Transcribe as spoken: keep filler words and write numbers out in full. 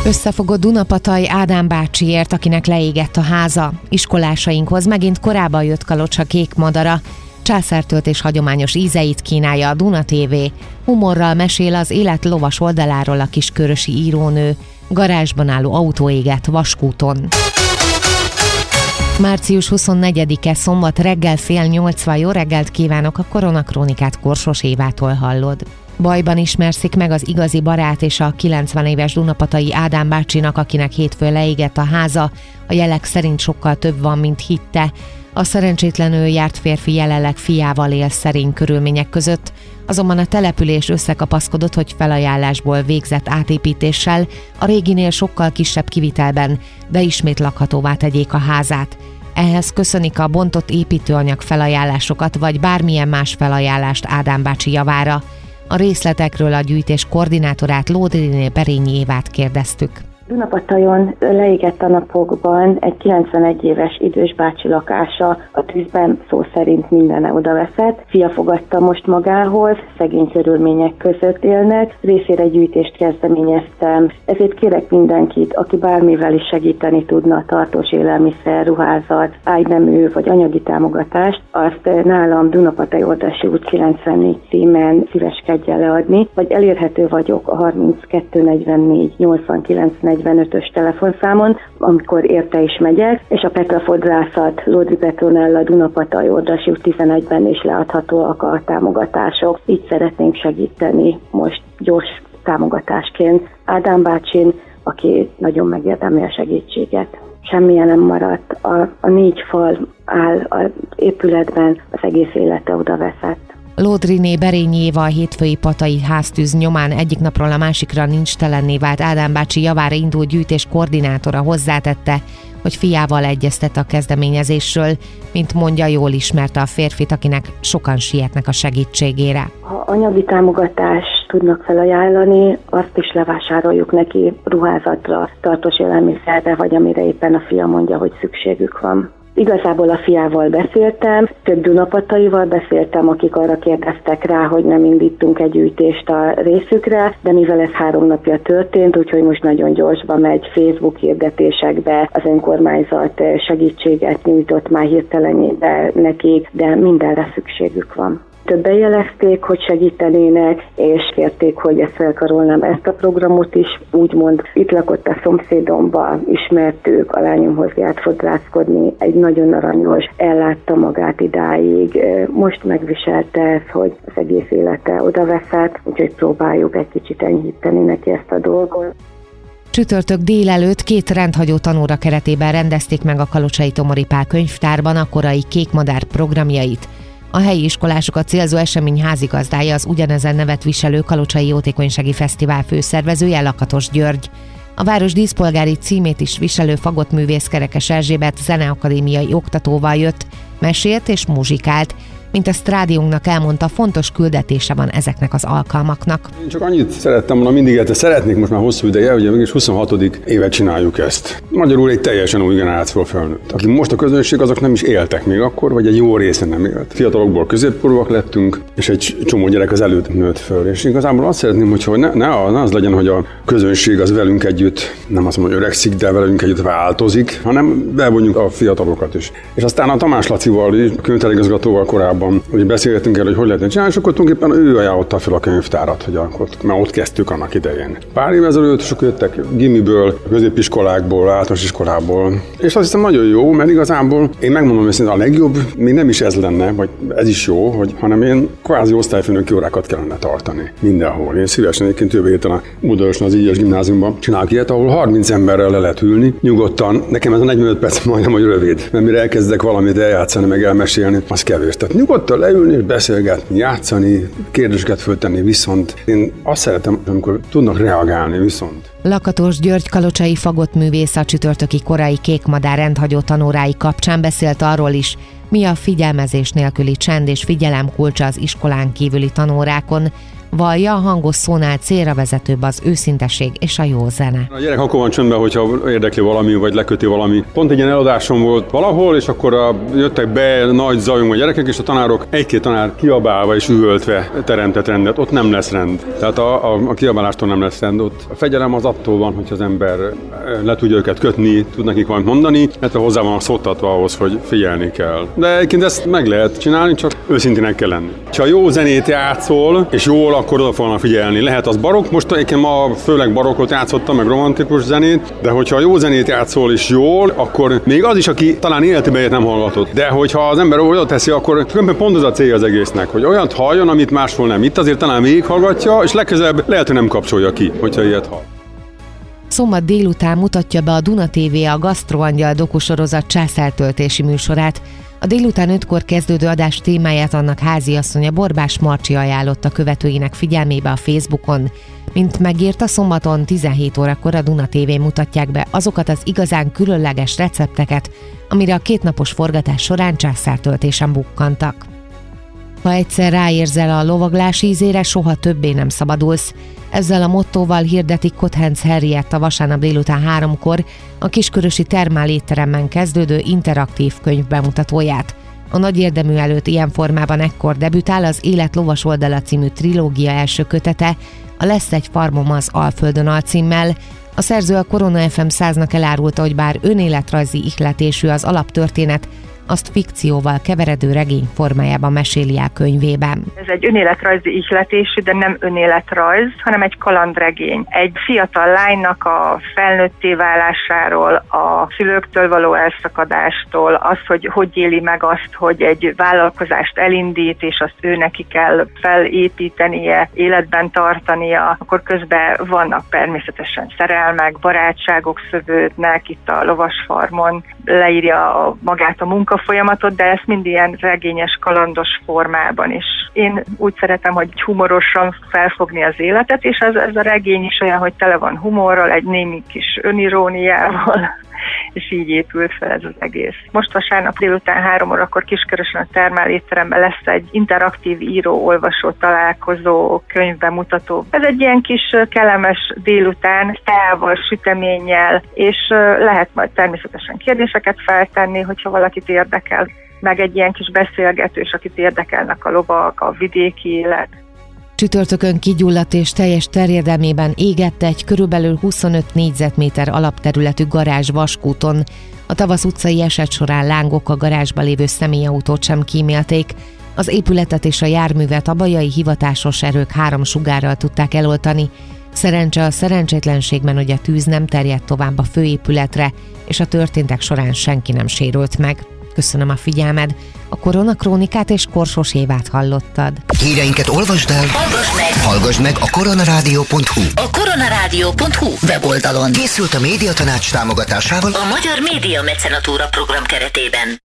Összefogott Dunapataj Ádám bácsiért, akinek leégett a háza. Iskolásainkhoz megint korábban jött Kalocsa kék madara. Császártöltés hagyományos ízeit kínálja a Duna té vé. Humorral mesél az élet lovas oldaláról a kiskörösi írónő. Garázsban álló autó égett Vaskúton. március huszonnegyedike szombat reggel fél nyolcvan. Jó reggelt kívánok, a Koronakrónikát Korsos Évától hallod. Bajban ismerszik meg az igazi barát és a kilencven éves Dunapatai Ádám bácsinak, akinek hétfőn leégett a háza. A jelek szerint sokkal több van, mint hitte. A szerencsétlenül járt férfi jelenleg fiával él szerény körülmények között, azonban a település összekapaszkodott, hogy felajánlásból végzett átépítéssel, a réginél sokkal kisebb kivitelben, de ismét lakhatóvá tegyék a házát. Ehhez köszönik a bontott építőanyag felajánlásokat, vagy bármilyen más felajánlást Ádám bácsi javára. A részletekről a gyűjtés koordinátorát, Lódriné Berényi Évát kérdeztük. Dunapatajon leégett a napokban egy kilencvenegy éves idős bácsi lakása, a tűzben szó szerint mindene odaveszett. Fia fogadta most magához, szegény körülmények között élnek, részére gyűjtést kezdeményeztem. Ezért kérek mindenkit, aki bármivel is segíteni tudna, tartós élelmiszer, ruházat, ágynemű vagy anyagi támogatást, azt nálam Dunapataj Ordási út kilencvennégy címen szíveskedjen leadni, vagy elérhető vagyok a harminckettő negyvennégy nyolcvankilenc negyvenötös telefonszámon, amikor érte is megyek, és a Petra Fodrászat, Lódri Petronella, Dunapataj Ordási út tizenegyben is leadhatóak a támogatások. Így szeretnénk segíteni most gyors támogatásként Ádám bácsin, aki nagyon megérdemli a segítséget. Semmilyen nem maradt, a, a négy fal áll az épületben, az egész élete odaveszett. Lódriné Berényi Éva a hétfői patai háztűz nyomán egyik napról a másikra nincs telenné vált Ádám bácsi javára indult gyűjtés koordinátora hozzátette, hogy fiával egyeztet a kezdeményezésről, mint mondja, jól ismerte a férfit, akinek sokan sietnek a segítségére. Ha anyagi támogatást tudnak felajánlani, azt is levásároljuk neki ruházatra, tartós élelmiszerre, vagy amire éppen a fia mondja, hogy szükségük van. Igazából a fiával beszéltem, több Dunapataival beszéltem, akik arra kérdeztek rá, hogy nem indítunk egy gyűjtést a részükre, de mivel ez három napja történt, úgyhogy most nagyon gyorsban megy Facebook hirdetésekbe, az önkormányzat segítséget nyújtott már hirtelenjében nekik, de mindenre szükségük van. Többen jelezték, hogy segítenének, és kérték, hogy ezt felkarolnám ezt a programot is. Úgymond itt lakott a szomszédomba, ismertük, a lányomhoz járt fodrászkodni, egy nagyon aranyos, ellátta magát idáig. Most megviselte ezt, hogy az egész élete odaveszett, úgyhogy próbáljuk egy kicsit enyhíteni neki ezt a dolgot. Csütörtök délelőtt két rendhagyó tanóra keretében rendezték meg a Kalocsai Tomori Pál könyvtárban a korai kékmadár programjait. A helyi iskolásokat célzó esemény házigazdája az ugyanezen nevet viselő Kalocsai Jótékonysági Fesztivál főszervezője, Lakatos György. A város díszpolgári címét is viselő fagottművész Kerekes Erzsébet zeneakadémiai oktatóval jött, mesélt és muzsikált. Mint ezt rádiónknak elmondta, fontos küldetése van ezeknek az alkalmaknak. Én csak annyit szerettem volna mindig, hogy szeretnék most már hosszú ideje, ugye mégis huszonhatodik évet csináljuk ezt. Magyarul egy teljesen új generáció felnőtt. Aki most a közönség, azok nem is éltek még akkor, vagy egy jó része nem élt. Fiatalokból középkorúak lettünk, és egy csomó gyerek az előtt nőtt föl. És igazából azt szeretném, hogy ne, ne, ne az legyen, hogy a közönség az velünk együtt, nem azt mondom, hogy öregszik, de velünk együtt változik, hanem bevonjuk a fiatalokat is. És aztán a Tamás Lacival, a könyvtárigazgatóval korábban hogy beszélgetünk el, hogy hogy lehetne csinálni, és akkor tulajdonképpen ő ajánlotta fel a könyvtárat, hogy akkor, mert ott kezdtük annak idején. Pár év ezelőtt sok jöttek gimiből, középiskolákból, általános iskolából, és azt hiszem nagyon jó, mert igazából én megmondom őszintén, a legjobb még nem is ez lenne, vagy ez is jó, hogy, hanem én kvázi osztályfőnöki órákat kellene tartani mindenhol. Én szívesen egyébként jövő héten a Budaörsön az Ígyes gimnáziumban csinálok ilyet, ahol harminc emberrel le lehet ülni, nyugodtan. Nekem ez a negyvenöt perc majdnem, hogy rövid, mert mire elkezdek valamit eljátszani, meg elmesélni, az kevés. Tehát nyugodtan leülni és beszélgetni, játszani, kérdéseket föltenni, viszont én azt szeretem, amikor tudnak reagálni, viszont. Lakatos György kalocsai fagottművész a csütörtöki korai kékmadár rendhagyó tanórái kapcsán beszélt arról is, mi a figyelmezés nélküli csend és figyelem kulcsa az iskolán kívüli tanórákon. vallja, a hangos szónál célra vezetőbb az őszinteség és a jó zene. A gyerek akkor van csöndben, hogyha érdekli valami, vagy leköti valami. Pont egy ilyen eladásom volt valahol, és akkor a, jöttek be nagy zajongó gyerekek, és a tanárok, egy-két tanár kiabálva és üvöltve teremtett rendet. Ott nem lesz rend. Tehát a, a, a kiabálástól nem lesz rend. Ott a fegyelem az attól van, hogy az ember le tudja őket kötni, tud nekik valamit mondani, illetve hozzá van szoktatva ahhoz, hogy figyelni kell. De egyébként ezt meg lehet csinálni, csak őszintének kell lenni. Ha jó zenét játszol, és jól, akkor oda fognak figyelni. Lehet az barokk, most egyébként ma főleg barokkot játszottam, meg romantikus zenét, de hogyha jó zenét játszol is jól, akkor még az is, aki talán életében nem hallgatott. De hogyha az ember oda teszi, akkor pont az a célja az egésznek, hogy olyat halljon, amit máshol nem. Itt azért talán végighallgatja, és legközelebb lehet, hogy nem kapcsolja ki, hogyha ilyet hall. Szombat délután mutatja be a Duna té vé a Gasztroangyal dokusorozat császártöltési műsorát. A délután ötkor kezdődő adás témáját annak háziasszonya Borbás Marcsi ajánlotta követőinek figyelmébe a Facebookon. Mint megírta, szombaton tizenhét órakor a Duna té vén mutatják be azokat az igazán különleges recepteket, amire a kétnapos forgatás során császártöltésen bukkantak. Ha egyszer ráérzel a lovaglás ízére, soha többé nem szabadulsz. Ezzel a mottóval hirdetik Kothenc Henrietta a vasárnap délután háromkor a kiskörösi Termál étteremben kezdődő interaktív könyv bemutatóját. A nagy érdemű előtt ilyen formában ekkor debütál az Élet lovas oldala című trilógia első kötete, a Lesz egy farmom az Alföldön alcímmel. A szerző a Korona ef em száznak elárulta, hogy bár önéletrajzi ihletésű az alaptörténet, azt fikcióval keveredő regény formájában meséli el könyvében. Ez egy önéletrajzi ihletésű, de nem önéletrajz, hanem egy kalandregény. Egy fiatal lánynak a felnőtté válásáról, a szülőktől való elszakadástól, az, hogy hogy éli meg azt, hogy egy vállalkozást elindít, és azt ő neki kell felépítenie, életben tartania, akkor közben vannak természetesen szerelmek, barátságok szövődnek, itt a lovasfarmon leírja a, magát a munka folyamatot, de ezt mind ilyen regényes, kalandos formában is. Én úgy szeretem, hogy humorosan felfogni az életet, és ez, ez a regény is olyan, hogy tele van humorral, egy némi kis öniróniával, és így épült fel ez az egész. Most vasárnap délután három órakor Kiskörösön a Termál étteremben lesz egy interaktív író-olvasó találkozó, könyvbemutató. Ez egy ilyen kis kellemes délután, teával, süteménnyel, és lehet majd természetesen kérdéseket feltenni, hogyha valakit érdekel, meg egy ilyen kis beszélgetős, akit érdekelnek a lovak, a vidéki élet. Csütörtökön kigyulladt és teljes terjedelmében égett egy körülbelül huszonöt négyzetméter alapterületű garázs Vaskúton. A tavasz utcai eset során lángok a garázsba lévő személyautót sem kímélték. Az épületet és a járművet a bajai hivatásos erők három sugárral tudták eloltani. Szerencse a szerencsétlenségben, hogy a tűz nem terjedt tovább a főépületre, és a történtek során senki nem sérült meg. Köszönöm a figyelmed, a Koronakrónikát és Korsos Évát hallottad. Híreinket olvasd el, hallgass meg, hallgass meg a koronarádió pont hu. A koronarádió pont hu weboldalon. Készült a Médiatanács támogatásával a Magyar Média Mecenatúra program keretében.